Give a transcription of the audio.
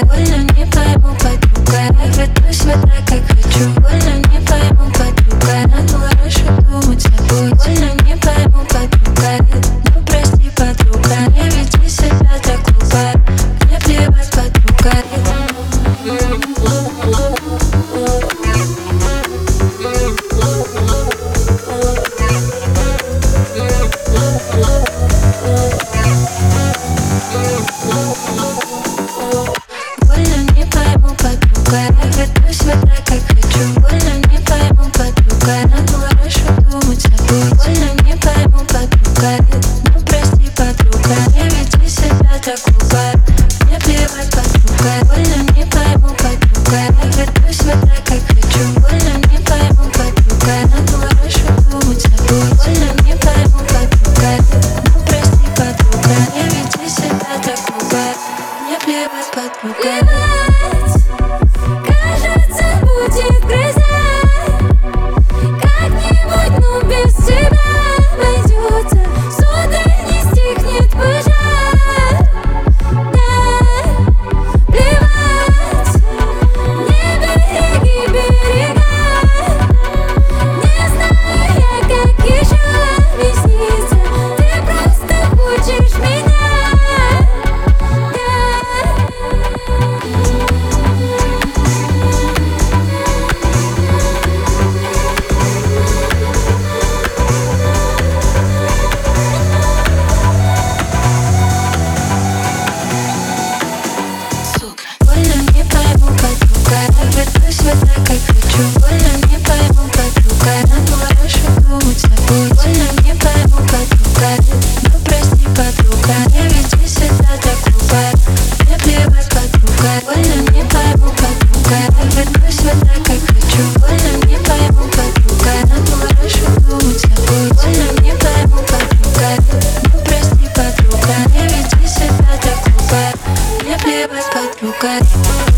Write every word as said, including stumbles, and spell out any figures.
больно не пойму, подруга. Я веду себя так, как хочу. Больно не пойму, подруга. Надо хорошо думать с собой. Больно не пойму, подруга. Ну прости, подруга. Не веди себя так глупо. Мне плевать, подруга. Больно не пойму, подруга. Я веду себя так, как хочу. Больно не пойму, подруга. Надо хорошо думать с собой. Больно не пойму, подруга. Ну прости, подруга. Не веди себя так глупо. Мне плевать, подруга. Больно не пойму, подруга. Я веду себя так, как хочу. Больно не пойму, подруга. Надо хорошо думать с собой. Больно не пойму, подруга. Ну прости, подруга. Не веди себя так глупо. Мне плевать, подруга. Кажется, будет гроза. Как-нибудь, ну без тебя обойдется. Суток не стихнет пожар. Да, плевать. Не береги берега. Не знаю я, как еще объясниться. Ты просто хочешь меня. Больно не пойму, подруга. Я веду себя так, как хочу. Больно не пойму, подруга. Надо хорошо думать с собой. Больно не пойму, подруга. Ну прости, подруга. Не веди себя так глупо. Мне плевать, подруга. Больно не пойму, подруга. Я веду себя так, как хочу. Больно не пойму, подруга. Надо хорошо думать с собой. Больно не пойму, подруга. Ну прости, подруга. Не веди себя так глупо. Мне плевать, подруга.